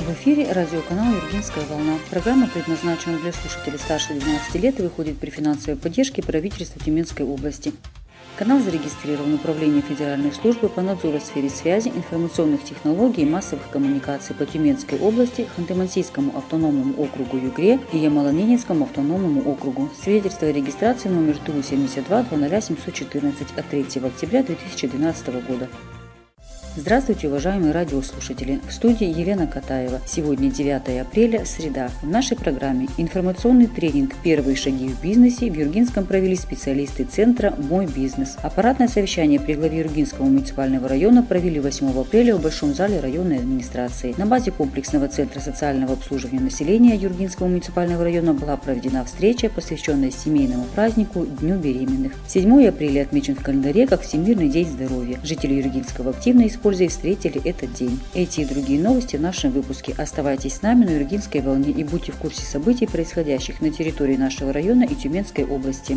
В эфире радиоканал «Юргенская волна». Программа предназначена для слушателей старше 12 лет и выходит при финансовой поддержке правительства Тюменской области. Канал зарегистрирован Управлением Федеральной службы по надзору в сфере связи, информационных технологий и массовых коммуникаций по Тюменской области, Ханты-Мансийскому автономному округу Югре и Ямало-Ненецкому автономному округу. Свидетельство о регистрации номер ТУ-72-20714 от 3 октября 2012 года. Здравствуйте, уважаемые радиослушатели! В студии Елена Катаева. Сегодня 9 апреля, среда. В нашей программе информационный тренинг «Первые шаги в бизнесе» в Юргинском провели специалисты центра «Мой бизнес». Аппаратное совещание при главе Юргинского муниципального района провели 8 апреля в Большом зале районной администрации. На базе комплексного центра социального обслуживания населения Юргинского муниципального района была проведена встреча, посвященная семейному празднику Дню беременных. 7 апреля отмечен в календаре как Всемирный день здоровья. Жители Юргинского активно использовали и встретили этот день. Эти и другие новости в нашем выпуске. Оставайтесь с нами на Юргинской волне и будьте в курсе событий, происходящих на территории нашего района и Тюменской области.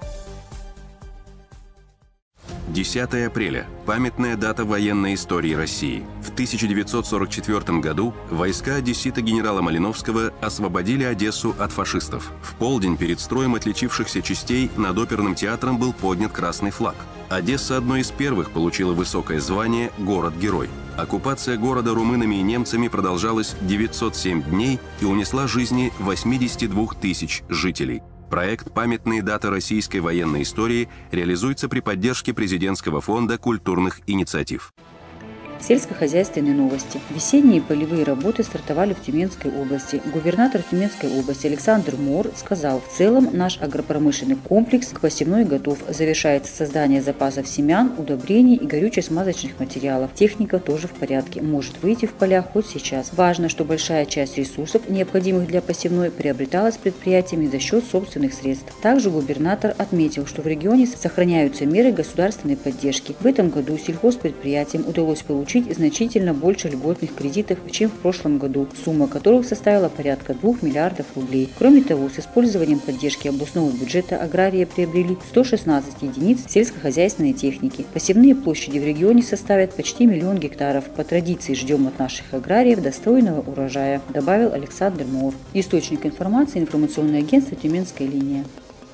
10 апреля – памятная дата военной истории России. В 1944 году войска одессита генерала Малиновского освободили Одессу от фашистов. В полдень перед строем отличившихся частей над оперным театром был поднят красный флаг. Одесса одной из первых получила высокое звание «Город-герой». Оккупация города румынами и немцами продолжалась 907 дней и унесла жизни 82 тысяч жителей. Проект «Памятные даты российской военной истории» реализуется при поддержке президентского фонда культурных инициатив. Сельскохозяйственные новости. Весенние полевые работы стартовали в Тюменской области. Губернатор Тюменской области Александр Мор сказал, в целом наш агропромышленный комплекс к посевной готов. Завершается создание запасов семян, удобрений и горюче-смазочных материалов. Техника тоже в порядке, может выйти в поля хоть сейчас. Важно, что большая часть ресурсов, необходимых для посевной, приобреталась предприятиями за счет собственных средств. Также губернатор отметил, что в регионе сохраняются меры государственной поддержки. В этом году сельхозпредприятиям удалось получить значительно больше льготных кредитов, чем в прошлом году, сумма которых составила порядка 2 миллиардов рублей. Кроме того, с использованием поддержки областного бюджета аграрии приобрели 116 единиц сельскохозяйственной техники. Посевные площади в регионе составят почти 1 миллион гектаров. По традиции ждем от наших аграриев достойного урожая, добавил Александр Мор. Источник информации – информационное агентство «Тюменская линия».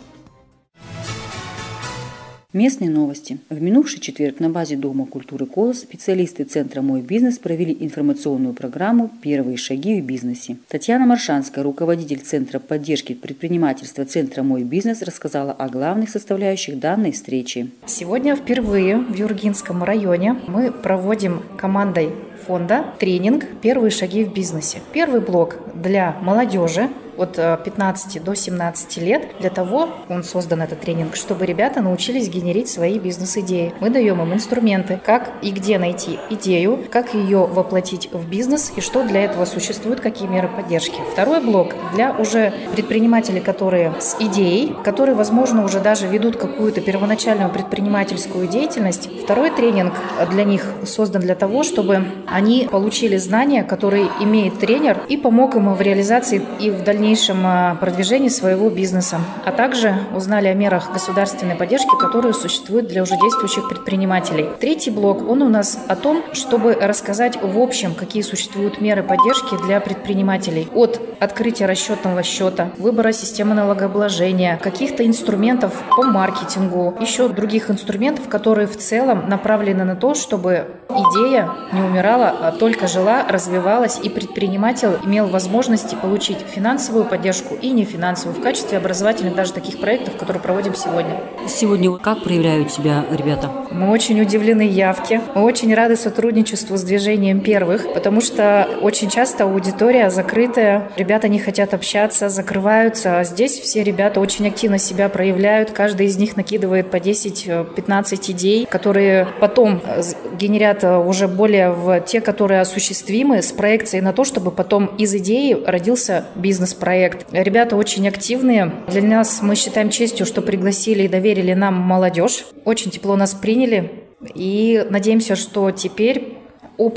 Местные новости. В минувший четверг на базе Дома культуры «Колос» специалисты Центра «Мой бизнес» провели информационную программу «Первые шаги в бизнесе». Татьяна Маршанская, руководитель Центра поддержки предпринимательства Центра «Мой бизнес», рассказала о главных составляющих данной встречи. Сегодня впервые в Юргинском районе мы проводим командой фонда тренинг «Первые шаги в бизнесе». Первый блок для молодежи от 15 до 17 лет. Для того он создан, этот тренинг, чтобы ребята научились генерить свои бизнес-идеи. Мы даем им инструменты, как и где найти идею, как ее воплотить в бизнес и что для этого существует, какие меры поддержки. Второй блок для уже предпринимателей, которые с идеей, которые, возможно, уже даже ведут какую-то первоначальную предпринимательскую деятельность. Второй тренинг для них создан для того, чтобы они получили знания, которые имеет тренер, и помог им в реализации и в дальнейшем продвижении своего бизнеса, а также узнали о мерах государственной поддержки, которые существуют для уже действующих предпринимателей. Третий блок, он у нас о том, чтобы рассказать в общем, какие существуют меры поддержки для предпринимателей. От открытия расчетного счета, выбора системы налогообложения, каких-то инструментов по маркетингу, еще других инструментов, которые в целом направлены на то, чтобы идея не умирала, а только жила, развивалась, и предприниматель имел возможности получить финансовую поддержку и нефинансовую в качестве образовательных даже таких проектов, которые проводим сегодня. Сегодня как проявляют себя ребята? Мы очень удивлены явке, мы очень рады сотрудничеству с движением первых, потому что очень часто аудитория закрытая, ребята не хотят общаться, закрываются, а здесь все ребята очень активно себя проявляют, каждый из них накидывает по 10-15 идей, которые потом генерят уже более в те, которые осуществимы, с проекцией на то, чтобы потом из идеи родился бизнес-проект. Ребята очень активные. Для нас, мы считаем честью, что пригласили и доверили нам молодежь. Очень тепло нас приняли. И надеемся, что теперь опыт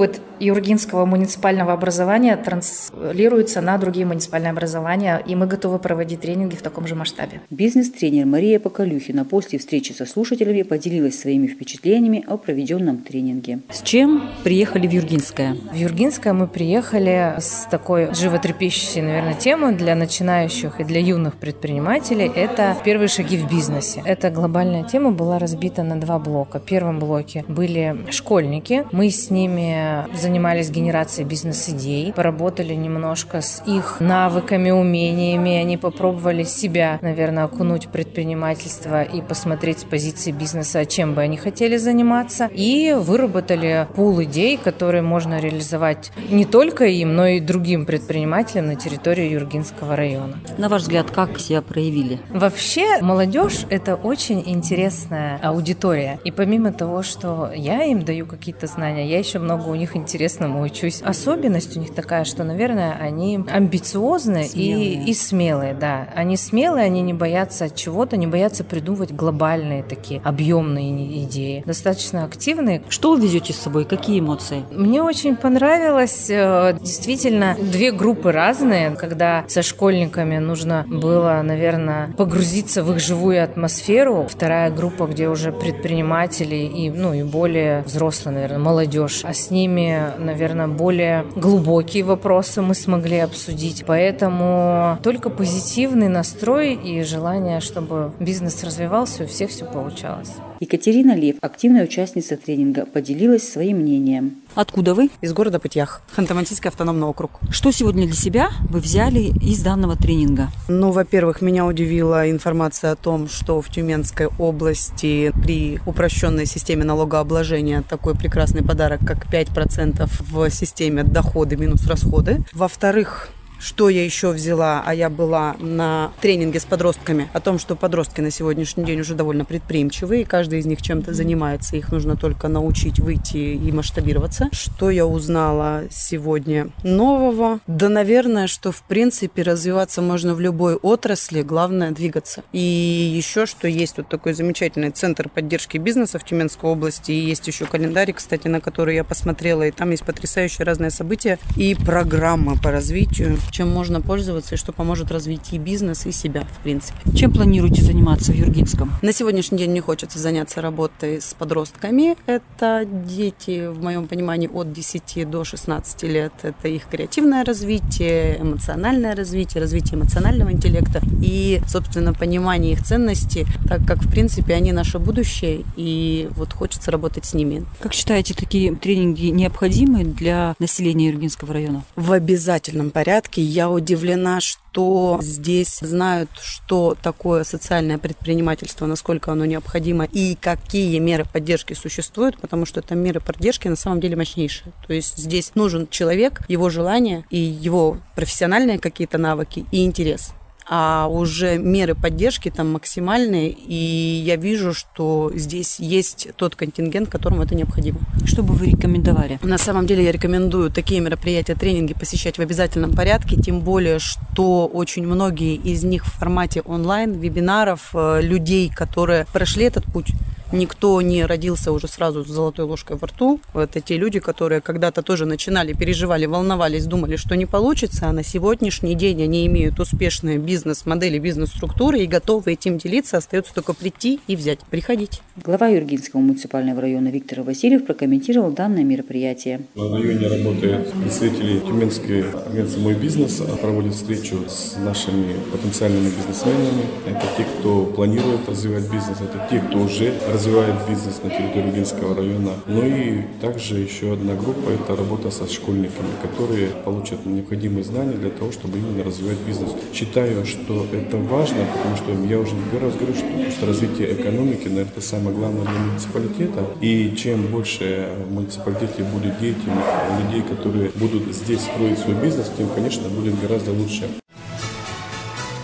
Юргинского муниципального образования транслируется на другие муниципальные образования, и мы готовы проводить тренинги в таком же масштабе. Бизнес-тренер Мария Поколюхина после встречи со слушателями поделилась своими впечатлениями о проведенном тренинге. С чем приехали в Юргинское? В Юргинское мы приехали с такой животрепещущей, наверное, темой для начинающих и для юных предпринимателей. Это первые шаги в бизнесе. Эта глобальная тема была разбита на 2 блока. В первом блоке были школьники. Мы с ними занимались генерацией бизнес-идей, поработали немножко с их навыками, умениями. Они попробовали себя, наверное, окунуть в предпринимательство и посмотреть с позиции бизнеса, чем бы они хотели заниматься. И выработали пул идей, которые можно реализовать не только им, но и другим предпринимателям на территории Юргинского района. На ваш взгляд, как себя проявили? Вообще, молодежь – это очень интересная аудитория. И помимо того, что я им даю какие-то знания, я еще много у них интересному учусь. Особенность у них такая, что, наверное, они амбициозны и смелые. Да. Они смелые, они не боятся чего-то, не боятся придумывать глобальные такие объемные идеи. Достаточно активные. Что вы везете с собой? Какие эмоции? Мне очень понравилось. Действительно, 2 группы разные. Когда со школьниками нужно было, наверное, погрузиться в их живую атмосферу. Вторая группа, где уже предприниматели и более взрослые, наверное, молодежь. А с ними, наверное, более глубокие вопросы мы смогли обсудить. Поэтому только позитивный настрой и желание, чтобы бизнес развивался, у всех все получалось. Екатерина Лев, активная участница тренинга, поделилась своим мнением. Откуда вы? Из города Пытьях, Ханты-Мансийский автономный округ. Что сегодня для себя вы взяли из данного тренинга? Во-первых, меня удивила информация о том, что в Тюменской области при упрощенной системе налогообложения такой прекрасный подарок, как 5% в системе доходы минус расходы. Во-вторых, что я еще взяла, а я была на тренинге с подростками, о том, что подростки на сегодняшний день уже довольно предприимчивые, и каждый из них чем-то занимается, их нужно только научить выйти и масштабироваться. Что я узнала сегодня нового? Да, наверное, что в принципе развиваться можно в любой отрасли, главное двигаться. И еще, что есть вот такой замечательный центр поддержки бизнеса в Тюменской области, и есть еще календарь, кстати, на который я посмотрела, и там есть потрясающие разные события и программы по развитию, чем можно пользоваться и что поможет развить и бизнес, и себя, в принципе. Чем планируете заниматься в Юргинском? На сегодняшний день мне хочется заняться работой с подростками. Это дети, в моем понимании, от 10 до 16 лет. Это их креативное развитие, эмоциональное развитие, развитие эмоционального интеллекта и, собственно, понимание их ценностей, так как, в принципе, они наше будущее, и вот хочется работать с ними. Как считаете, такие тренинги необходимы для населения Юргинского района? В обязательном порядке. Я удивлена, что здесь знают, что такое социальное предпринимательство, насколько оно необходимо и какие меры поддержки существуют, потому что это меры поддержки на самом деле мощнейшие. То есть здесь нужен человек, его желание и его профессиональные какие-то навыки и интерес. А уже меры поддержки там максимальные, и я вижу, что здесь есть тот контингент, которому это необходимо. Что бы вы рекомендовали? На самом деле я рекомендую такие мероприятия, тренинги посещать в обязательном порядке, тем более, что очень многие из них в формате онлайн, вебинаров, людей, которые прошли этот путь. Никто не родился уже сразу с золотой ложкой во рту. Это те люди, которые когда-то тоже начинали, переживали, волновались, думали, что не получится, а на сегодняшний день они имеют успешные бизнес-модели, бизнес-структуры и готовы этим делиться. Остается только прийти и взять. Приходите. Глава Юргинского муниципального района Виктор Васильев прокомментировал данное мероприятие. В районе работают представители Тюменской агентства «Мой бизнес», проводят встречу с нашими потенциальными бизнесменами. Это те, кто планирует развивать бизнес, это те, кто уже развивает бизнес на территории Юргинского района. Ну и также еще одна группа – это работа со школьниками, которые получат необходимые знания для того, чтобы именно развивать бизнес. Считаю, что это важно, потому что я уже не первый раз говорю, что развитие экономики, наверное, это самое главное для муниципалитета. И чем больше в муниципалитете будет деятельных людей, которые будут здесь строить свой бизнес, тем, конечно, будет гораздо лучше.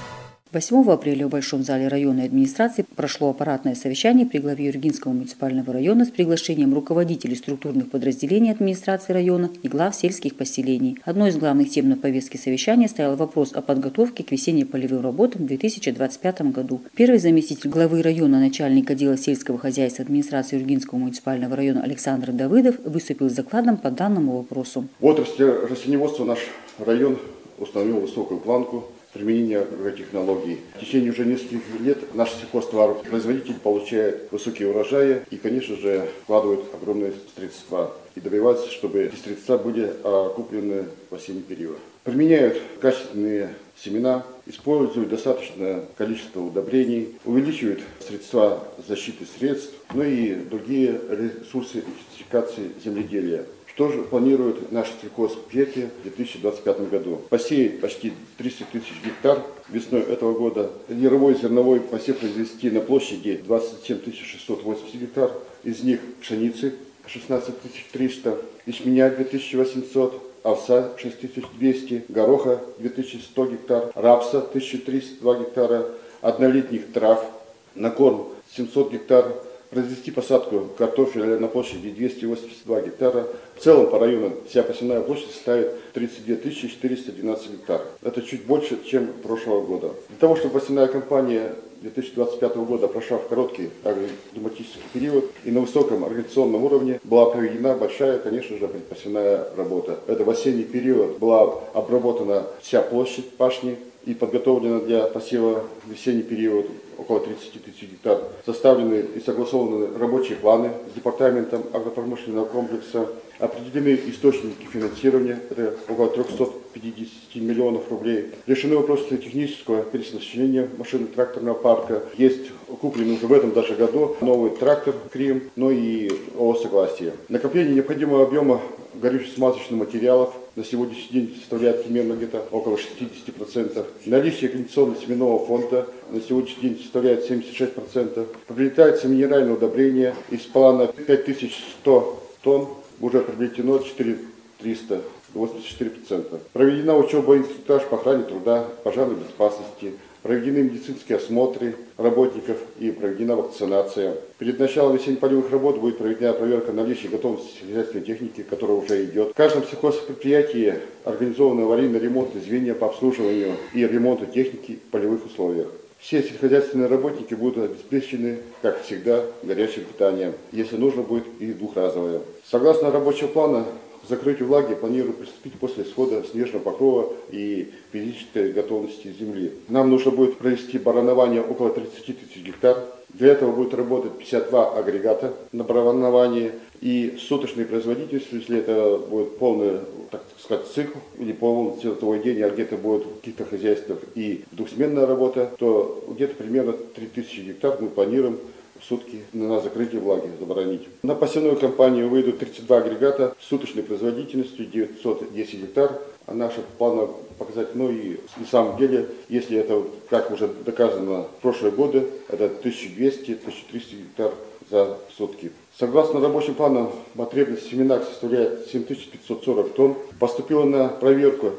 8 апреля в Большом зале районной администрации прошло аппаратное совещание при главе Юргинского муниципального района с приглашением руководителей структурных подразделений администрации района и глав сельских поселений. Одной из главных тем на повестке совещания стоял вопрос о подготовке к весенне-полевым работам в 2025 году. Первый заместитель главы района, начальник отдела сельского хозяйства администрации Юргинского муниципального района Александр Давыдов выступил с докладом по данному вопросу. В отрасли растениеводства наш район установил высокую планку применения агротехнологий. В течение уже нескольких лет наш сельхозтоваропроизводитель получает высокие урожаи и, конечно же, вкладывает огромные средства и добивается, чтобы эти средства были куплены в осенний период. Применяют качественные семена, используют достаточное количество удобрений, увеличивают средства защиты средств, ну и другие ресурсы идентификации земледелия. Что же планирует наше сельхозпредприятие в 2025 году? Посеять почти 300 тысяч гектар весной этого года. Яровой зерновой посев произвести на площади 27 680 гектар. Из них пшеницы 16 300, ячменя 2800, овса 6200, гороха 2100 гектар, рапса 1302 гектара, однолетних трав на корм 700 гектар. Произвести посадку картофеля на площади 282 гектара. В целом по району вся посевная площадь составит 32 412 гектаров. Это чуть больше, чем прошлого года. Для того, чтобы посевная кампания 2025 года, прошла в короткий агроклиматический период и на высоком организационном уровне, была проведена большая, конечно же, посевная работа. Это в осенний период была обработана вся площадь пашни и подготовлена для посева в весенний период около 30 тысяч гектар. Составлены и согласованы рабочие планы с департаментом агропромышленного комплекса. Определены источники финансирования, это около 350 миллионов рублей. Решены вопросы технического переоснащения машинно-тракторного парка. Есть купленный уже в этом даже году новый трактор Крим, но и о согласии. Накопление необходимого объема горюче-смазочных материалов на сегодняшний день составляет примерно где-то около 60%. Наличие кондиционно-семенного фонда на сегодняшний день составляет 76%. Приобретается минеральное удобрение из плана 5100 тонн. Уже приобретено 4300, 84%. Проведена учеба и инструктаж по охране труда, пожарной безопасности, проведены медицинские осмотры работников и проведена вакцинация. Перед началом весенне-полевых работ будет проведена проверка наличия готовности хозяйственной техники, которая уже идет. В каждом сельхозпредприятии организованы аварийно-ремонтные звенья по обслуживанию и ремонту техники в полевых условиях. Все сельскохозяйственные работники будут обеспечены, как всегда, горячим питанием. Если нужно, будет и двухразовое. Согласно рабочего плана, к закрытию влаги планирую приступить после исхода снежного покрова и физической готовности земли. Нам нужно будет провести баранование около 30 тысяч гектар. Для этого будет работать 52 агрегата на баранование и суточной производительностью, если это будет полный, так сказать, цикл или полный световой день, а где-то будет в каких-то хозяйствах и двухсменная работа, то где-то примерно 3000 гектар мы планируем в сутки на закрытие влаги заборонить. На посевную кампанию выйдут 32 агрегата с суточной производительностью 910 гектар. А наша плана показать, ну и на самом деле, если это, как уже доказано в прошлые годы, это 1200-1300 гектар за сутки. Согласно рабочим планам, потребность в семенах составляет 7540 тонн. Поступило на проверку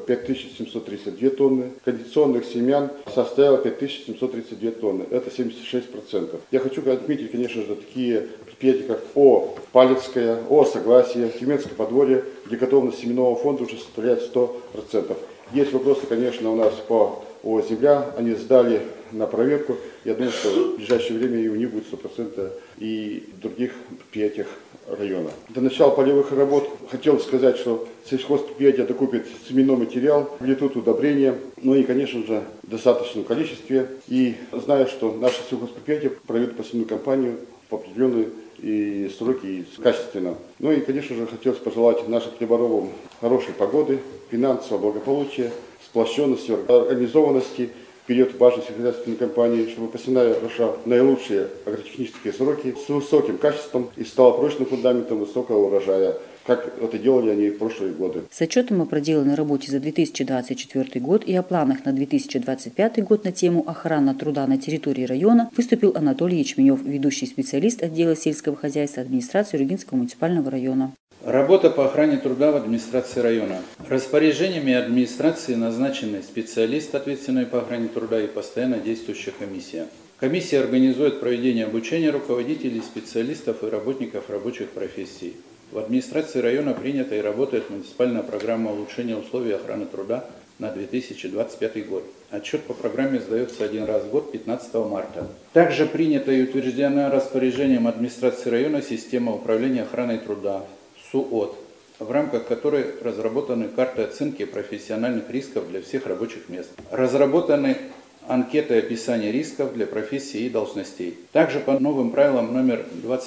5732 тонны. Кондиционных семян составило 5732 тонны. Это 76%. Я хочу отметить, конечно же, такие предприятия, как ООО «Палецкая», ООО «Согласие», Тюменское подворье, где готовность семенного фонда уже составляет 100%. Есть вопросы, конечно, у нас по ООО «Земля». Они сдали на проверку. Я думаю, что в ближайшее время и у них будет 100%, и в других предприятиях района. До начала полевых работ хотел сказать, что сельхозпредприятие докупит семенной материал, приобретут удобрения, ну и, конечно же, в достаточном количестве. И знаю, что наше сельхозпредприятие проведет посевную кампанию в определенные и сроки, и качественно. Ну и, конечно же, хотелось пожелать нашим хлеборобам хорошей погоды, финансового благополучия, сплощенности, организованности в период важной сельскохозяйственной кампании, чтобы посевная прошла наилучшие агротехнические сроки с высоким качеством и стала прочным фундаментом высокого урожая, как это делали они в прошлые годы. С отчетом о проделанной работе за 2024 год и о планах на 2025 год на тему охраны труда на территории района выступил Анатолий Ячменев, ведущий специалист отдела сельского хозяйства администрации Юргинского муниципального района. Работа по охране труда в администрации района. Распоряжениями администрации назначены специалист, ответственный по охране труда, и постоянно действующая комиссия. Комиссия организует проведение обучения руководителей, специалистов и работников рабочих профессий. В администрации района принята и работает муниципальная программа улучшения условий охраны труда на 2025 год. Отчет по программе сдается один раз в год, 15 марта. Также принята и утверждена распоряжением администрации района система управления охраной труда СУОТ, в рамках которой разработаны карты оценки профессиональных рисков для всех рабочих мест. Разработаны анкеты описания рисков для профессий и должностей. Также по новым правилам номер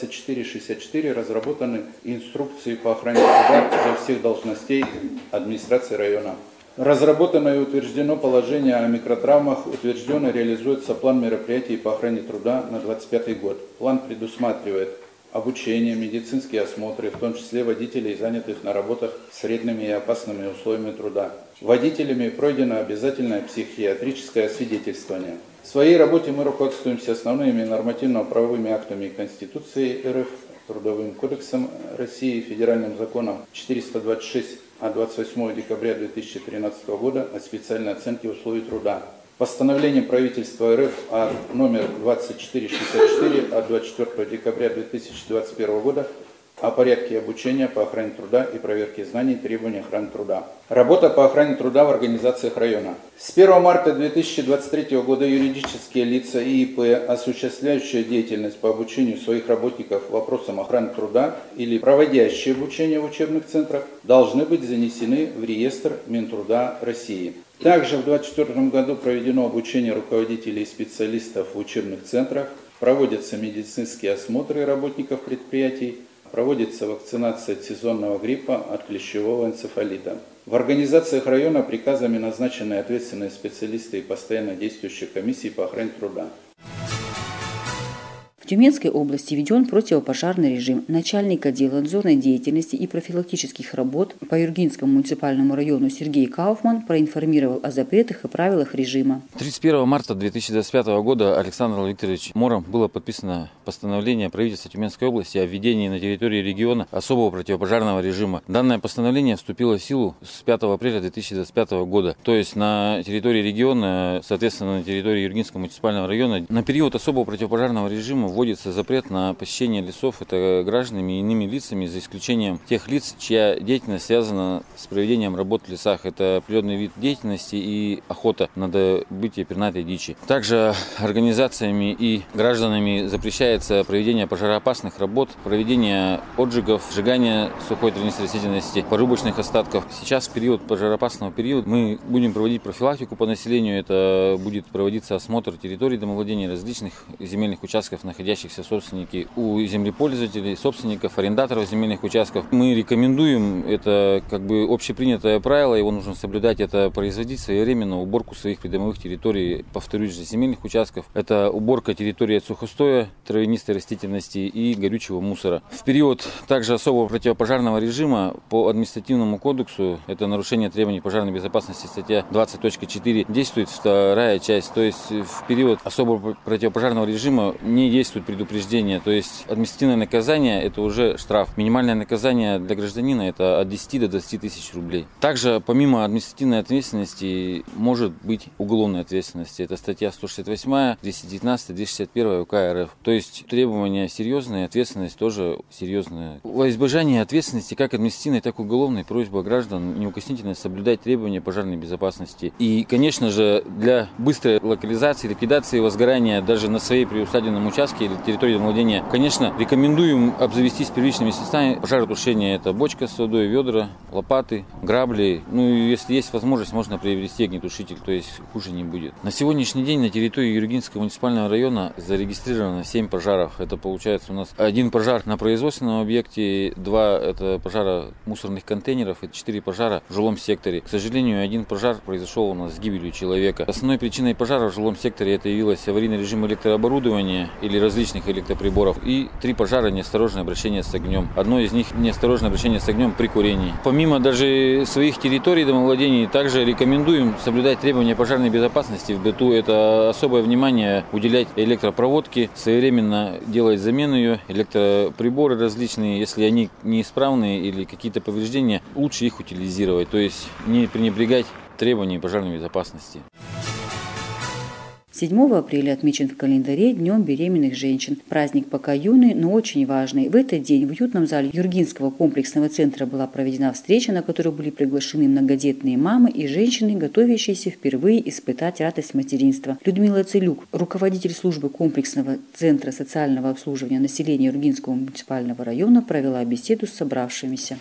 2464 разработаны инструкции по охране труда для всех должностей администрации района. Разработано и утверждено положение о микротравмах, утвержден и реализуется план мероприятий по охране труда на 2025 год. План предусматривает обучение, медицинские осмотры, в том числе водителей, занятых на работах с вредными и опасными условиями труда. Водителями пройдено обязательное психиатрическое освидетельствование. В своей работе мы руководствуемся основными нормативно-правовыми актами Конституции РФ, Трудовым кодексом России, Федеральным законом 426 от 28 декабря 2013 года о специальной оценке условий труда. Постановлением правительства РФ номер 2464 от 24 декабря 2021 года о порядке обучения по охране труда и проверке знаний и требований охраны труда. Работа по охране труда в организациях района. С 1 марта 2023 года юридические лица и ИП, осуществляющие деятельность по обучению своих работников вопросам охраны труда или проводящие обучение в учебных центрах, должны быть занесены в реестр Минтруда России. Также в 2024 году проведено обучение руководителей и специалистов в учебных центрах, проводятся медицинские осмотры работников предприятий, проводится вакцинация от сезонного гриппа, от клещевого энцефалита. В организациях района приказами назначены ответственные специалисты и постоянно действующие комиссии по охране труда. В Тюменской области введен противопожарный режим. Начальник отдела надзорной деятельности и профилактических работ по Юргинскому муниципальному району Сергей Кауфман проинформировал о запретах и правилах режима. 31 марта 2025 года Александром Викторовичем Мором было подписано постановление правительства Тюменской области о введении на территории региона особого противопожарного режима. Данное постановление вступило в силу с 5 апреля 2025 года. То есть на территории региона, соответственно на территории Юргинского муниципального района, на период особого противопожарного режима вводится запрет на посещение лесов это гражданами и иными лицами, за исключением тех лиц, чья деятельность связана с проведением работ в лесах. Это определенный вид деятельности и охота на добытие пернатой дичи. Также организациями и гражданами запрещается проведение пожароопасных работ, проведение отжигов, сжигание сухой травянистой растительности, порубочных остатков. Сейчас, в период пожароопасного периода, мы будем проводить профилактику по населению. Это будет проводиться осмотр территорий домовладения различных земельных участков, находящихся собственники у землепользователей, собственников, арендаторов земельных участков. Мы рекомендуем, это как бы общепринятое правило, его нужно соблюдать, это производить своевременно уборку своих придомовых территорий, повторюсь же, земельных участков. Это уборка территории от сухостоя, травянистой растительности и горючего мусора. В период также особого противопожарного режима по административному кодексу, это нарушение требований пожарной безопасности, статья 20.4, действует вторая часть, то есть в период особого противопожарного режима не действует предупреждение, то есть административное наказание это уже штраф. Минимальное наказание для гражданина это от 10 до 20 тысяч рублей. Также помимо административной ответственности может быть уголовная ответственность. Это статья 168, 219, 261 УК РФ. То есть требования серьезные, ответственность тоже серьезная. Во избежание ответственности как административной, так и уголовной просьба граждан неукоснительно соблюдать требования пожарной безопасности. И, конечно же, для быстрой локализации, ликвидации возгорания даже на своей приусадебном участке или территории домовладения, конечно, рекомендуем обзавестись первичными средствами пожаротушения. Это бочка с водой, ведра, лопаты, грабли. Ну и если есть возможность, можно приобрести огнетушитель, то есть хуже не будет. На сегодняшний день на территории Юргинского муниципального района зарегистрировано 7 пожаров. Это получается у нас 1 пожар на производственном объекте, 2 это пожара мусорных контейнеров и 4 пожара в жилом секторе. К сожалению, 1 пожар произошел у нас с гибелью человека. Основной причиной пожара в жилом секторе это явилось аварийный режим электрооборудования или различных электроприборов и 3 пожара неосторожное обращение с огнем. Одно из них неосторожное обращение с огнем при курении. Помимо даже своих территорий домовладений, также рекомендуем соблюдать требования пожарной безопасности в быту. Это особое внимание уделять электропроводке, своевременно делать замену ее, электроприборы различные, если они неисправные или какие-то повреждения, лучше их утилизировать, то есть не пренебрегать требованиями пожарной безопасности. 7 апреля отмечен в календаре Днем беременных женщин. Праздник пока юный, но очень важный. В этот день в уютном зале Юргинского комплексного центра была проведена встреча, на которую были приглашены многодетные мамы и женщины, готовящиеся впервые испытать радость материнства. Людмила Целюк, руководитель службы комплексного центра социального обслуживания населения Юргинского муниципального района, провела беседу с собравшимися.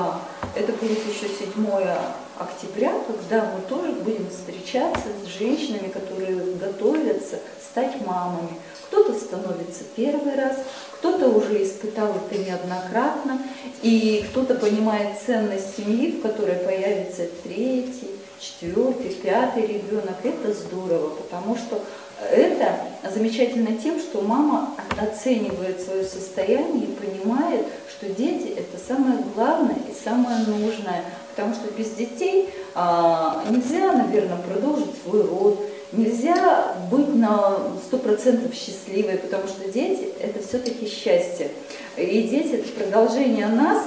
Это будет еще 7 октября, когда мы тоже будем встречаться с женщинами, которые готовятся стать мамами. Кто-то становится первый раз, кто-то уже испытал это неоднократно, и кто-то понимает ценность семьи, в которой появится 3-й, 4-й, 5-й ребенок. Это здорово, потому что это замечательно тем, что мама оценивает свое состояние и понимает, что дети – это самое главное и самое нужное. Потому что без детей нельзя, наверное, продолжить свой род, нельзя быть на 100% счастливой, потому что дети – это все-таки счастье. И дети – это продолжение нас,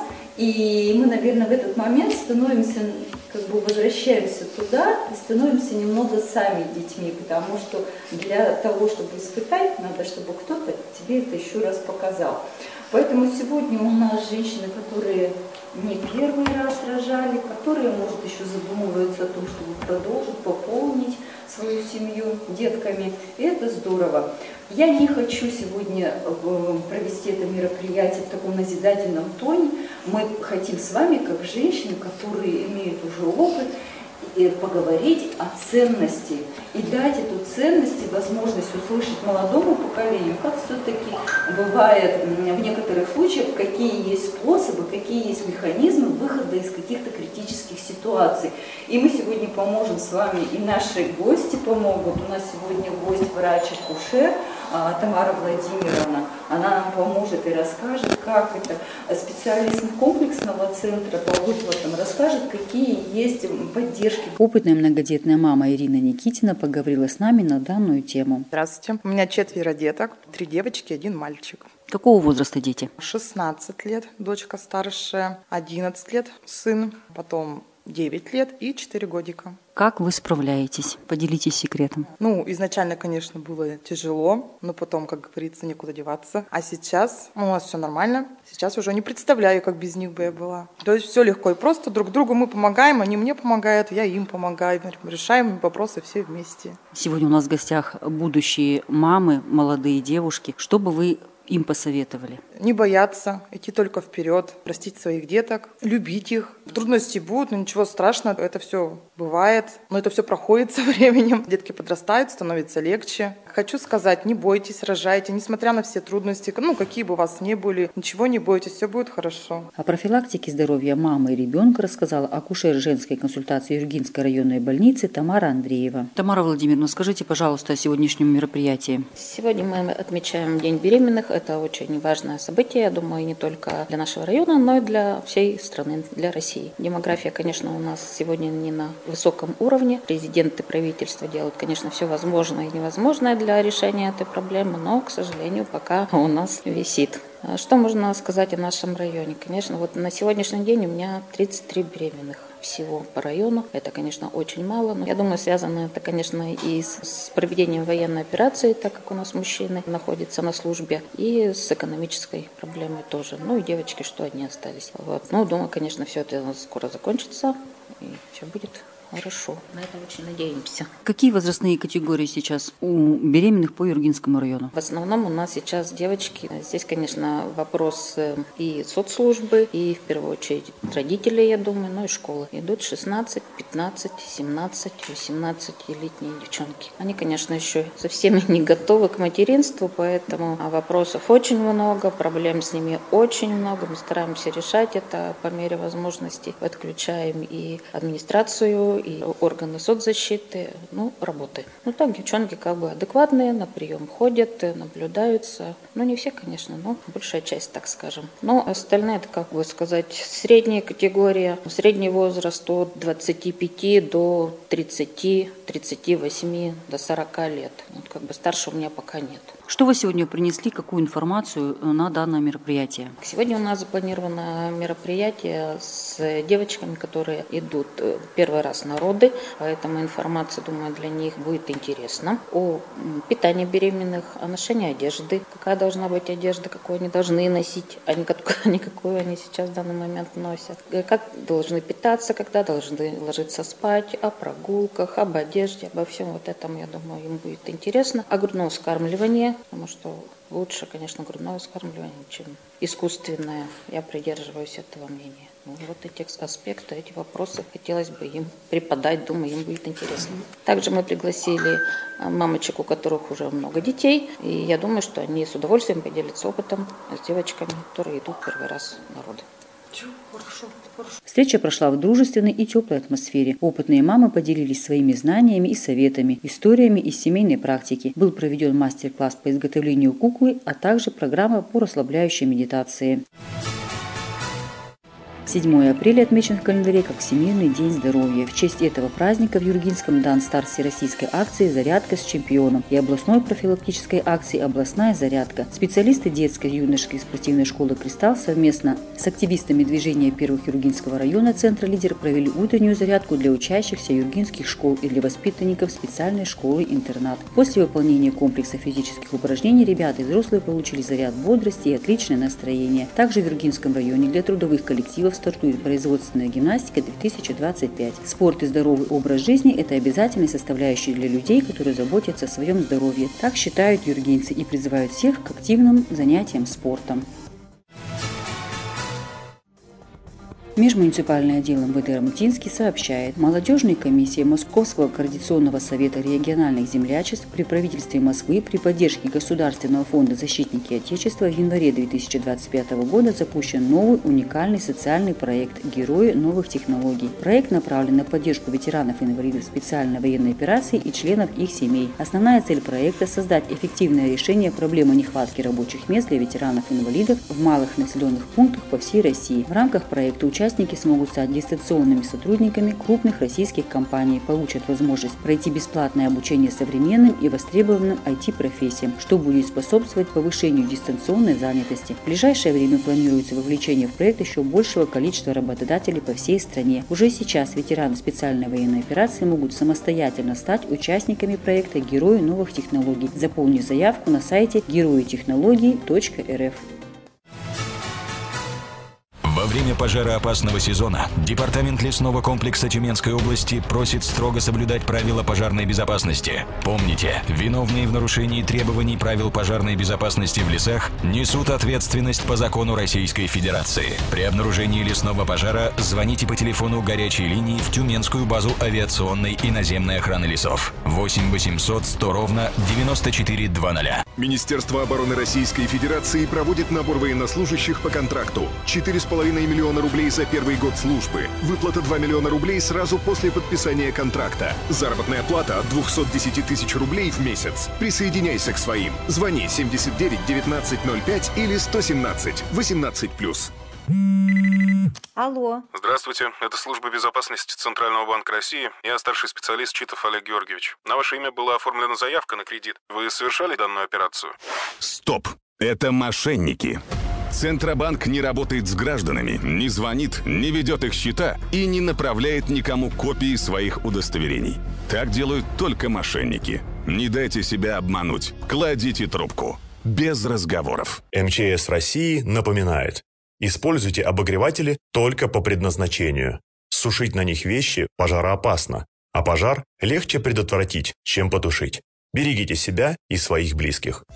и мы, наверное, в этот момент становимся, возвращаемся туда и становимся немного сами детьми, потому что для того, чтобы испытать, надо, чтобы кто-то тебе это еще раз показал. Поэтому сегодня у нас женщины, которые не первый раз рожали, которые, может, еще задумываются о том, чтобы продолжить, пополнить свою семью детками. И это здорово. Я не хочу сегодня провести это мероприятие в таком назидательном тоне. Мы хотим с вами, как женщины, которые имеют уже опыт, поговорить о ценности и дать эту ценность и возможность услышать молодому поколению, как все-таки бывает в некоторых случаях, какие есть способы, какие есть механизмы выхода из каких-то критических ситуаций. И мы сегодня поможем с вами, и наши гости помогут. У нас сегодня гость врач-акушер Тамара Владимировна. Она нам поможет и расскажет, как это. Специалист комплексного центра по выплатам расскажет, какие есть поддержки. Опытная многодетная мама Ирина Никитина поговорила с нами на данную тему. Здравствуйте. У меня 4 деток, 3 девочки, 1 мальчик. Какого возраста дети? 16 лет, дочка старшая, 11 лет, сын, потом 9 лет и 4 годика. Как вы справляетесь? Поделитесь секретом. Изначально, конечно, было тяжело, но потом, как говорится, некуда деваться. А сейчас у нас все нормально. Сейчас уже не представляю, как без них бы я была. То есть все легко и просто. Друг другу мы помогаем, они мне помогают, я им помогаю. Решаем вопросы все вместе. Сегодня у нас в гостях будущие мамы, молодые девушки. Что бы вы им посоветовали? Не бояться, идти только вперед, простить своих деток, любить их. Трудности будут, но ничего страшного, это все бывает, но это все проходит со временем. Детки подрастают, становится легче. Хочу сказать, не бойтесь, рожайте, несмотря на все трудности, какие бы у вас ни были, ничего не бойтесь, все будет хорошо. О профилактике здоровья мамы и ребенка рассказала акушер женской консультации Юргинской районной больницы Тамара Андреева. Тамара Владимировна, скажите, пожалуйста, о сегодняшнем мероприятии. Сегодня мы отмечаем День беременных. Это очень важное событие, я думаю, не только для нашего района, но и для всей страны, для России. Демография, конечно, у нас сегодня не на высоком уровне. Президент и правительство делают, конечно, все возможное и невозможное для решения этой проблемы, но, к сожалению, пока у нас висит. Что можно сказать о нашем районе? Конечно, на сегодняшний день у меня 33 беременных всего по району. Это, конечно, очень мало, но я думаю, связано это, конечно, и с проведением военной операции, так как у нас мужчины находятся на службе, и с экономической проблемой тоже. И девочки, что одни остались. Думаю, конечно, все это скоро закончится, и все будет хорошо. На это очень надеемся. Какие возрастные категории сейчас у беременных по Юргинскому району? В основном у нас сейчас девочки. Здесь, конечно, вопрос и соцслужбы, и в первую очередь родителей, я думаю, и школы. Идут 16, 15, 17, 18-летние девчонки. Они, конечно, еще совсем не готовы к материнству, поэтому вопросов очень много, проблем с ними очень много. Мы стараемся решать это по мере возможности. Подключаем и администрацию, и органы соцзащиты, работы. Так, девчонки адекватные, на прием ходят, наблюдаются. Не все, конечно, но большая часть, так скажем. Но остальные, это, средняя категория, средний возраст от 25 до 30, 38, до 40 лет. Старше у меня пока нет. Что вы сегодня принесли, какую информацию на данное мероприятие? Сегодня у нас запланировано мероприятие с девочками, которые идут первый раз на роды, поэтому информация, думаю, для них будет интересна. О питании беременных, о ношении одежды, какая должна быть одежда, какую они должны носить, а не какую они сейчас в данный момент носят. Как должны питаться, когда должны ложиться спать, о прогулках, об одежде, обо всем этом, я думаю, им будет интересно. О грудном вскармливании, потому что лучше, конечно, грудное вскармливание, чем искусственное. Я придерживаюсь этого мнения. Эти аспекты, эти вопросы хотелось бы им преподать, думаю, им будет интересно. Также мы пригласили мамочек, у которых уже много детей, и я думаю, что они с удовольствием поделятся опытом с девочками, которые идут первый раз на роды. Хорошо. Встреча прошла в дружественной и теплой атмосфере. Опытные мамы поделились своими знаниями и советами, историями из семейной практики. Был проведен мастер-класс по изготовлению куклы, а также программа по расслабляющей медитации. 7 апреля отмечен в календаре как Всемирный день здоровья. В честь этого праздника в Юргинском дан старт всероссийской акции «Зарядка с чемпионом» и областной профилактической акции «Областная зарядка». Специалисты детской и юношеской спортивной школы «Кристалл» совместно с активистами движения первых Юргинского района Центра «Лидер» провели утреннюю зарядку для учащихся юргинских школ и для воспитанников специальной школы-интернат. После выполнения комплекса физических упражнений ребята и взрослые получили заряд бодрости и отличное настроение. Также в Юргинском районе для трудовых коллективов стартует производственная гимнастика 2025. Спорт и здоровый образ жизни – это обязательная составляющая для людей, которые заботятся о своем здоровье. Так считают юргинцы и призывают всех к активным занятиям спортом. Межмуниципальный отдел МВД Рамутинский сообщает, молодежная комиссия Московского координационного совета региональных землячеств при правительстве Москвы при поддержке Государственного фонда «Защитники Отечества» в январе 2025 года запущен новый уникальный социальный проект «Герои новых технологий». Проект направлен на поддержку ветеранов-инвалидов специальной военной операции и членов их семей. Основная цель проекта – создать эффективное решение проблемы нехватки рабочих мест для ветеранов-инвалидов в малых населенных пунктах по всей России. В рамках проекта участники смогут стать дистанционными сотрудниками крупных российских компаний, получат возможность пройти бесплатное обучение современным и востребованным IT-профессиям, что будет способствовать повышению дистанционной занятости. В ближайшее время планируется вовлечение в проект еще большего количества работодателей по всей стране. Уже сейчас ветераны специальной военной операции могут самостоятельно стать участниками проекта «Герои новых технологий», заполнив заявку на сайте героитехнологий.рф. Во время пожароопасного сезона Департамент лесного комплекса Тюменской области просит строго соблюдать правила пожарной безопасности. Помните, виновные в нарушении требований правил пожарной безопасности в лесах несут ответственность по закону Российской Федерации. При обнаружении лесного пожара звоните по телефону горячей линии в Тюменскую базу авиационной и наземной охраны лесов 8 800 100 ровно 9400. Министерство обороны Российской Федерации проводит набор военнослужащих по контракту. 4,5 миллиона рублей за первый год службы. Выплата 2 миллиона рублей сразу после подписания контракта. Заработная плата от 210 тысяч рублей в месяц. Присоединяйся к своим. Звони 79 19 05 или 117 18+. Алло. Здравствуйте, это служба безопасности Центрального банка России. Я старший специалист Читов Олег Георгиевич. На ваше имя была оформлена заявка на кредит. Вы совершали данную операцию? Стоп! Это мошенники. Центробанк не работает с гражданами, не звонит, не ведет их счета и не направляет никому копии своих удостоверений. Так делают только мошенники. Не дайте себя обмануть. Кладите трубку. Без разговоров. МЧС России напоминает. Используйте обогреватели только по предназначению. Сушить на них вещи пожароопасно, а пожар легче предотвратить, чем потушить. Берегите себя и своих близких.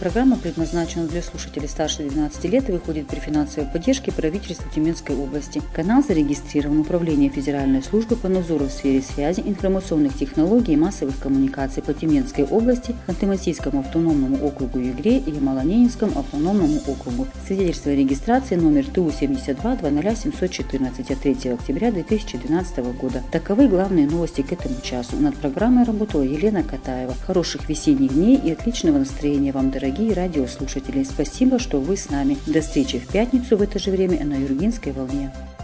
программа предназначена для слушателей старше 12 лет и выходит при финансовой поддержке правительства Тюменской области. Канал зарегистрирован в Управлении Федеральной службы по надзору в сфере связи, информационных технологий и массовых коммуникаций по Тюменской области, Ханты-Мансийскому автономному округу Югре и Ямало-Ненецкому автономному округу. Свидетельство о регистрации номер ТУ-72-20714 от 3 октября 2012 года. Таковы главные новости к этому часу. Над программой работала Елена Катаева. Хороших весенних дней и отличного настроения вам, дорогие радиослушатели. Спасибо, что вы с нами. До встречи в пятницу в это же время на Юргинской волне.